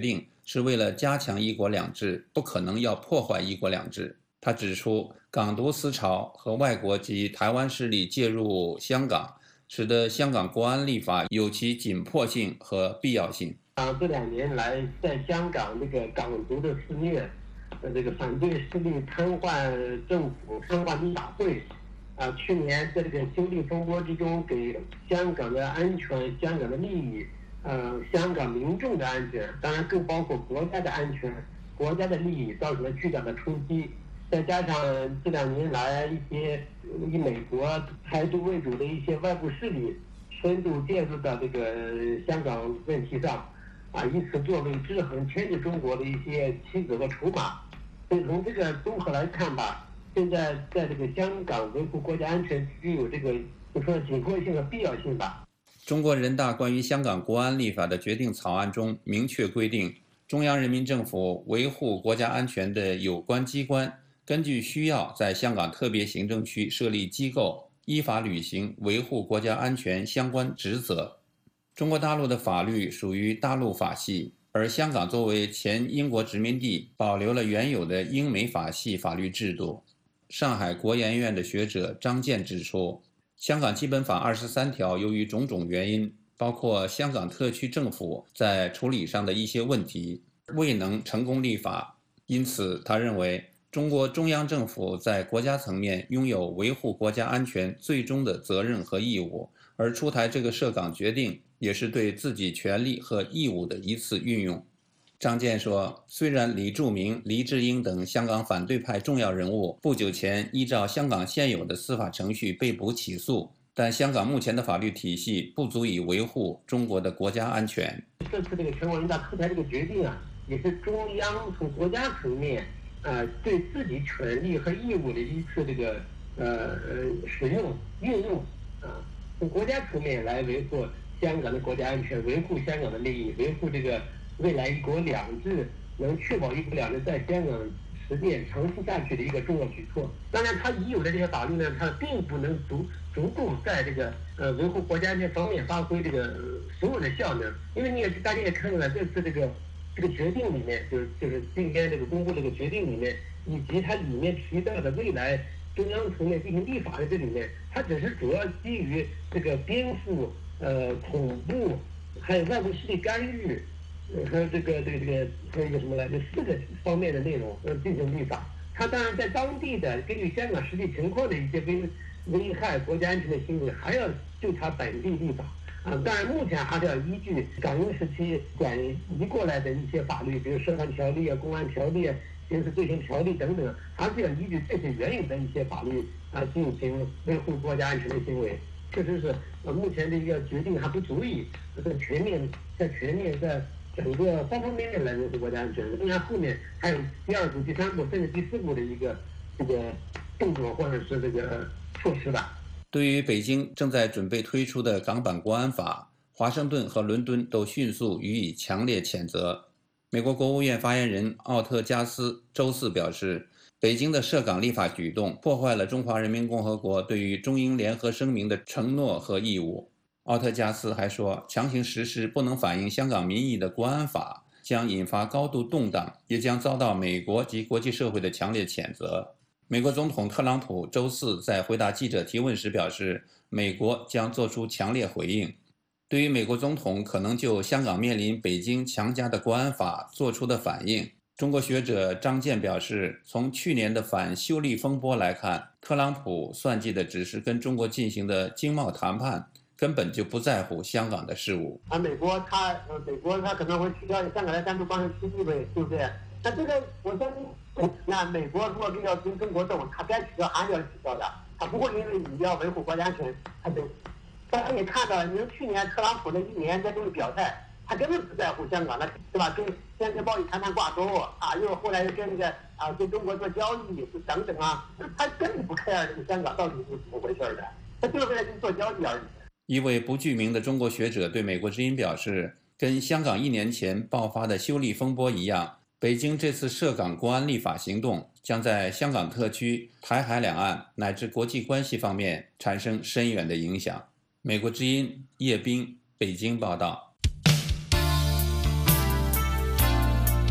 是为了加强一国两制，不可能要破坏一国两制。他指出，港独思潮和外国及台湾势力介入香港，使得香港国安立法有其紧迫性和必要性。 这2年来，在香港这个港独的肆虐，这个反对势力瘫痪政府、瘫痪立法会，去年在这个修例风波之中，给香港的安全、香港的利益，香港民众的安全，当然更包括国家的安全、国家的利益，造成了巨大的冲击。再加上这2年来一些以美国台独为主的一些外部势力深度介入到这个香港问题上，以此作为制衡牵制中国的一些棋子和筹码。所以从这个综合来看吧，现在在这个香港维护国家安全具有这个就说紧迫性和必要性吧。 中国人大关于香港国安立法的决定草案中明确规定，中央人民政府维护国家安全的有关机关根据需要在香港特别行政区设立机构，依法履行维护国家安全相关职责。中国大陆的法律属于大陆法系，而香港作为前英国殖民地，保留了原有的英美法系法律制度。上海国研院的学者张健指出，香港基本法23条由于种种原因，包括香港特区政府在处理上的一些问题，未能成功立法。因此，他认为中国中央政府在国家层面拥有维护国家安全最终的责任和义务，而出台这个涉港决定也是对自己权利和义务的一次运用。张健说，虽然李柱铭、黎智英等香港反对派重要人物不久前依照香港现有的司法程序被捕起诉，但香港目前的法律体系不足以维护中国的国家安全。 这次这个全国人大出台这个决定也是中央从国家层面对自己权利和义务的一次这个使用运用从国家层面来维护香港的国家安全，维护香港的利益，维护这个未来一国两制能确保一国两制在香港实践长期下去的一个重要举措。当然，它已有的这些法律呢，它并不能足够在这个维护国家安全方面发挥这个所有的效能，因为大家也看到了这次这个决定里面，就是今天这个公布这个决定里面，以及它里面提到的未来中央层面进行立法的这里面，它只是主要基于这个颠覆、恐怖，还有外部势力干预，和这个还有一个什么来着，4个方面的内容进行立法。它当然在当地的根据香港实际情况的一些危害国家安全的行为，还要就它本地立法。当然，目前还是要依据港英时期转移过来的一些法律，比如涉案条例公安条例刑事罪行条例等等，还是要依据这些原有的一些法律进行维护国家安全的行为。确实是目前这个决定还不足以全面在整个方方面面来维护国家安全。当然，后面还有第2步、第3步甚至第4步的一个动作或者是这个措施吧。 对于北京正在准备推出的港版国安法，华盛顿和伦敦都迅速予以强烈谴责。美国国务院发言人奥特加斯周4表示，北京的涉港立法举动破坏了中华人民共和国对于中英联合声明的承诺和义务。奥特加斯还说，强行实施不能反映香港民意的国安法将引发高度动荡，也将遭到美国及国际社会的强烈谴责。美国总统特朗普周4在回答记者提问时表示，美国将做出强烈回应。对于美国总统可能就香港面临北京强加的国安法做出的反应，中国学者张健表示，从去年的反修例风波来看，特朗普算计的只是跟中国进行的经贸谈判，根本就不在乎香港的事务。 美国他可能会取消香港的单独关税区地位，对不对？那这个我相信，那美国如果要跟中国斗，他该取消还是要取消的，他不会因为你要维护国家安全，他就。大家也看到，你说去年特朗普那1年在这个表态，他根本不在乎香港的，对吧？跟先跟贸易谈判挂钩又后来又跟跟中国做交易等等他根本不 care 这个香港到底是怎么回事的，他就是为了跟做交易而已。 一位不具名的中国学者对美国之音表示，跟香港1年前爆发的修例风波一样，北京这次涉港国安立法行动将在香港特区、台海两岸乃至国际关系方面产生深远的影响。美国之音叶冰，北京报道。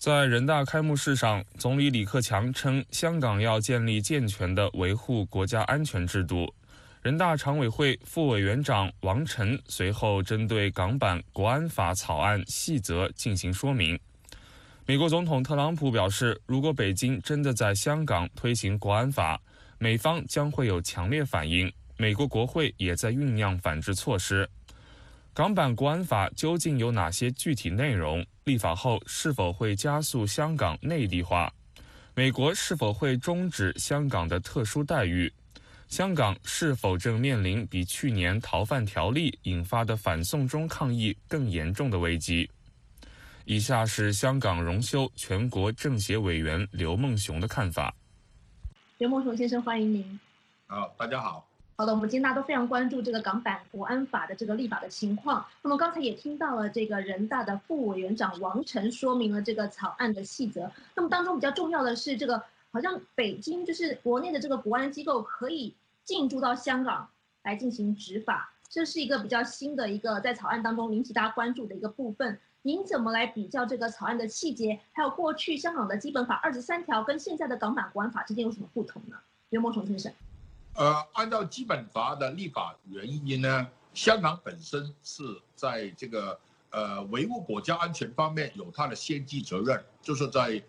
在人大开幕式上，总理李克强称，香港要建立健全的维护国家安全制度。人大常委会副委员长王晨随后针对港版国安法草案细则进行说明。美国总统特朗普表示，如果北京真的在香港推行国安法，美方将会有强烈反应。美国国会也在酝酿反制措施。港版国安法究竟有哪些具体内容？立法后是否会加速香港内地化？美国是否会终止香港的特殊待遇？香港是否正面临比去年逃犯条例引发的反送中抗议更严重的危机？以下是香港荣休全国政协委员刘梦熊的看法。 刘梦熊先生，欢迎您。 大家好。 好的，我们今天大家都非常关注这个港版国安法的这个立法的情况。那么刚才也听到了这个人大的副委员长王晨说明了这个草案的细则。那么当中比较重要的是，这个好像北京就是国内的这个国安机构可以进驻到香港来进行执法，这是一个比较新的一个在草案当中引起大家关注的一个部分。您怎么来比较这个草案的细节，还有过去香港的基本法23条跟现在的港版国安法之间有什么不同呢？刘梦熊先生。 按照基本法的立法原因呢，香港本身是在这个维护国家安全方面有它的先机责任，就是在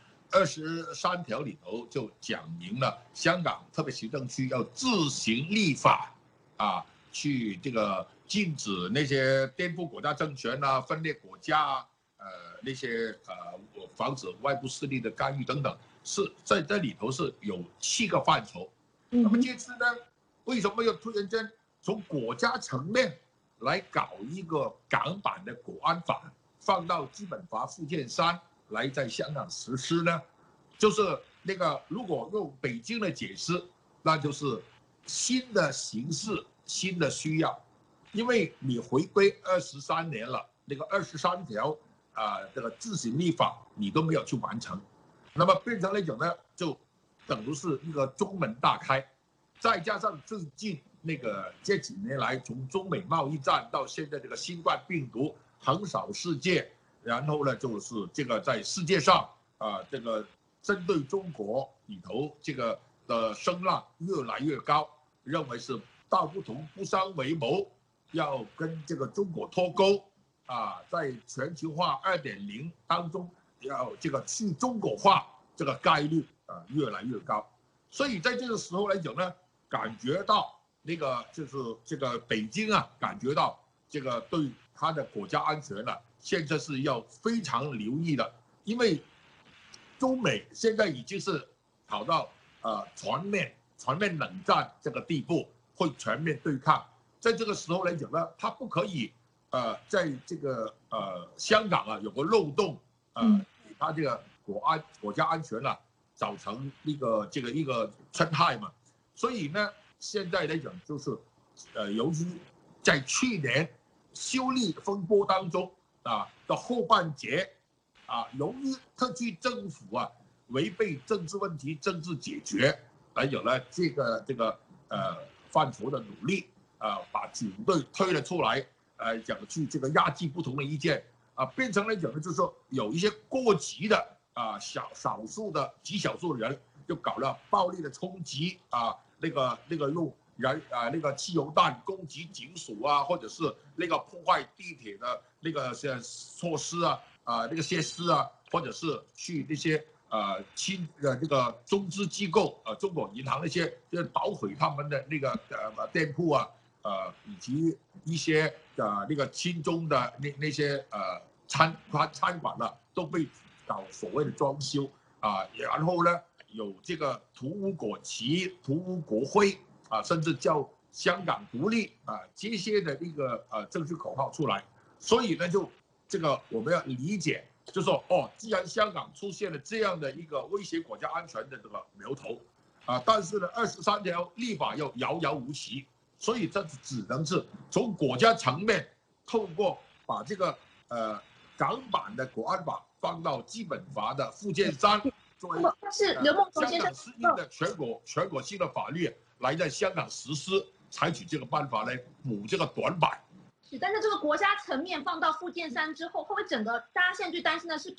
23条里头就讲明了，香港特别行政区要自行立法去这个禁止那些颠覆国家政权分裂国家那些防止外部势力的干预等等，是在这里头是有7个范畴。那么这次呢，为什么又突然间从国家层面来搞一个港版的国安法，放到基本法附件3来在香港实施呢？就是那个如果用北京的解释，那就是新的形势、新的需要，因为你回归23年了，那个23条这个自行立法你都没有去完成，那么变成那种呢，就等于是一个中门大开，再加上最近那个这几年来，从中美贸易战到现在这个新冠病毒横扫世界，然后呢就是这个在世界上这个针对中国里头这个的声浪越来越高，认为是道不同不相为谋，要跟这个中国脱钩在全球化2.0当中要这个去中国化这个概率越来越高，所以在这个时候来讲呢，感觉到那个就是这个北京感觉到这个对他的国家安全现在是要非常留意的，因为中美现在已经是跑到全面冷战这个地步，会全面对抗。在这个时候来讲呢，他不可以在这个香港有个漏洞给他这个国家安全造成一个侵害嘛，所以呢，现在来讲就是由于在去年修例风波当中的后半截由于特区政府违背政治问题政治解决，来有了这个范畴的努力把警队推了出来，讲去这个压制不同的意见变成来讲呢，就是说有一些过激的少数的极少数的人就搞了暴力的冲击那个用那个汽油弹攻击警署或者是那个破坏地铁的那个措施那个设施或者是去那些那个中资机构中国银行那些就捣毁他们的那个店铺以及一些那个亲中的那些餐馆都被搞所谓的装修然后呢有这个图污国旗、图污国徽甚至叫香港独立这些的一个政治口号出来，所以呢就这个我们要理解，就说既然香港出现了这样的一个威胁国家安全的这个苗头但是呢23条立法又遥遥无期，所以这只能是从国家层面透过把这个港版的国安法放到基本法的附件3作为香港适应的全国性的法律来在香港实施，采取这个办法来补这个短板。 是，但是这个国家层面放到附件3之后，会不会整个大家现在最担心的是把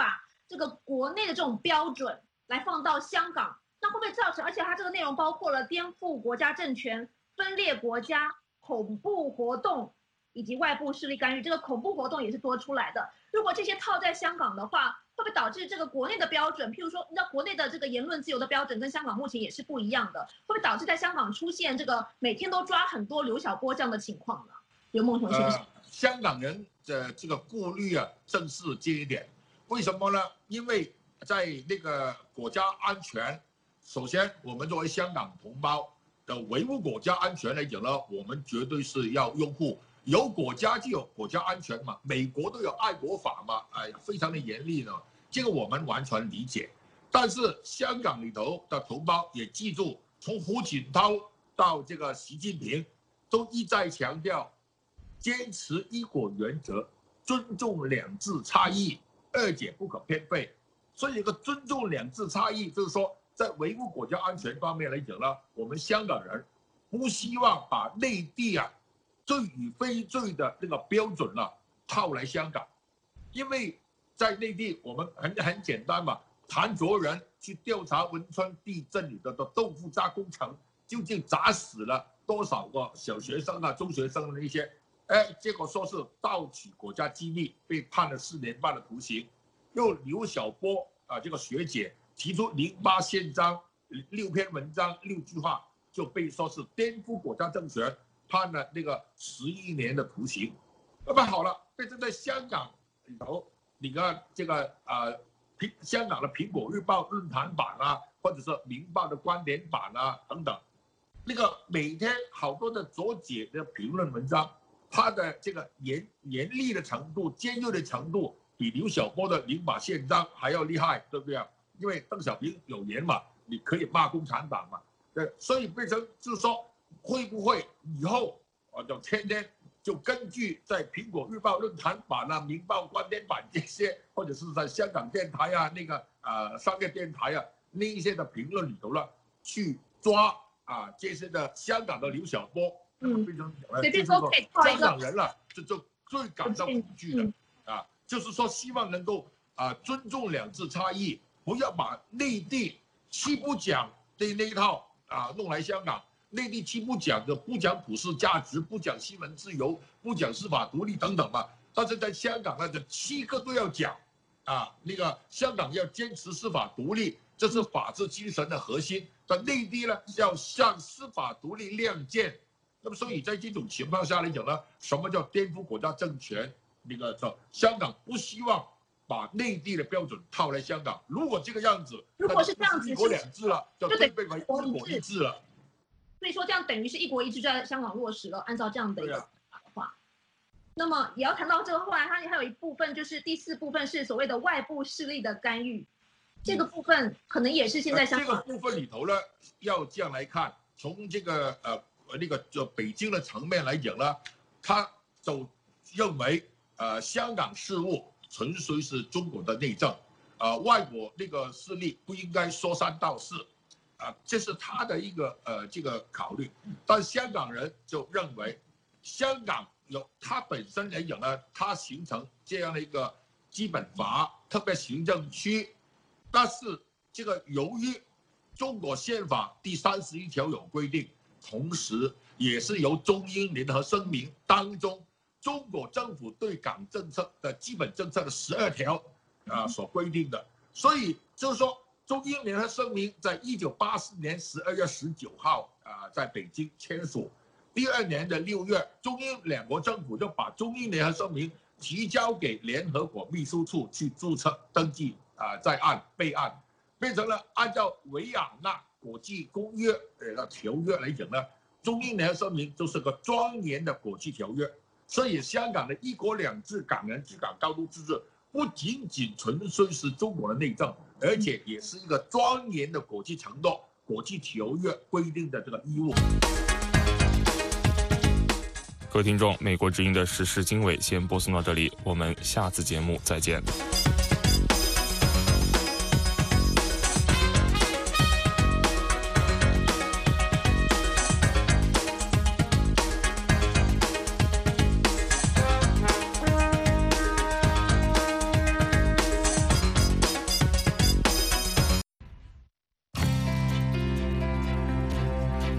这个国内的这种标准来放到香港，那会不会造成？而且它这个内容包括了颠覆国家政权、分裂国家、恐怖活动以及外部势力干预。这个恐怖活动也是多出来的。如果这些套在香港的话，会不会导致这个国内的标准，譬如说，那国内的这个言论自由的标准跟香港目前也是不一样的，会不会导致在香港出现这个每天都抓很多刘晓波这样的情况呢？刘梦熊先生， 香港人的这个顾虑啊，正是这一点。为什么呢？因为在那个国家安全，首先我们作为香港同胞的维护国家安全来讲呢，我们绝对是要拥护。有国家就有国家安全嘛，美国都有爱国法嘛，非常的严厉呢，这个我们完全理解。但是香港里头的同胞也记住，从胡锦涛到这个习近平，都一再强调，坚持一国原则，尊重两制差异，二者不可偏废。所以一个尊重两制差异，就是说在维护国家安全方面来讲呢，我们香港人不希望把内地啊罪与非罪的那个标准啊套来香港，因为在内地我们很简单嘛，谭卓人去调查汶川地震里的豆腐渣工程，究竟砸死了多少个小学生啊、中学生的那些，结果说是盗取国家机密，被判了4年半的徒刑。又刘晓波啊，这个学姐提出08宪章6篇文章6句话，就被说是颠覆国家政权。判了那个11年的徒刑，那么好了，但是在香港里头，你看这个香港的《苹果日报》论坛版啊，或者是《明报》的观点版啊等等，那个每天好多的左解的评论文章，它的这个严厉的程度、尖锐的程度，比刘晓波的08宪章还要厉害，对不对啊？因为邓小平有言嘛，你可以骂共产党嘛，对，所以变成就是说。会不会以后就天天就根据在苹果日报论坛版啊、明报观点版这些，或者是在香港电台啊、那个商业电台啊那一些的评论里头了，去抓这些的香港的刘晓波，变成香港人了，这就最感到恐惧的就是说希望能够尊重两制差异，不要把内地7不讲的那一套弄来香港。内地7不讲的，不讲普世价值，不讲新闻自由，不讲司法独立等等嘛。但是在香港呢，这7个都要讲，那个香港要坚持司法独立，这是法治精神的核心。但内地呢，要向司法独立亮剑。那么，所以在这种情况下来讲呢，什么叫颠覆国家政权？那个香港不希望把内地的标准套来香港。如果这个样子， 如果是这样子， 一国两制了，就变为一国一制了。 所以说，这样等于是一国一制在香港落实了。按照这样的一个话，那么也要谈到这个，后来它还有一部分就是第4部分是所谓的外部势力的干预，这个部分可能也是现在香港这个部分里头呢，要这样来看，从这个那个就北京的层面来讲呢，他就认为香港事务纯粹是中国的内政，外国那个势力不应该说3道4。这是他的一个这个考虑，但香港人就认为，香港有它本身来讲呢，它形成这样的一个基本法特别行政区，但是这个由于中国宪法第31条有规定，同时也是由中英联合声明当中中国政府对港政策的基本政策的12条所规定的，所以就是说。中英联合声明在1984年12月19号在北京签署，第2年的6月，中英2国政府就把中英联合声明提交给联合国秘书处去注册登记在案备案，变成了按照维也纳国际公约的条约来讲呢，中英联合声明就是个庄严的国际条约，所以香港的一国两制、港人治港、高度自治。不仅仅纯粹是中国的内政，而且也是一个庄严的国际承诺、国际条约规定的这个义务。 各位听众，美国之音的时事经纬先播送到这里，我们下次节目再见。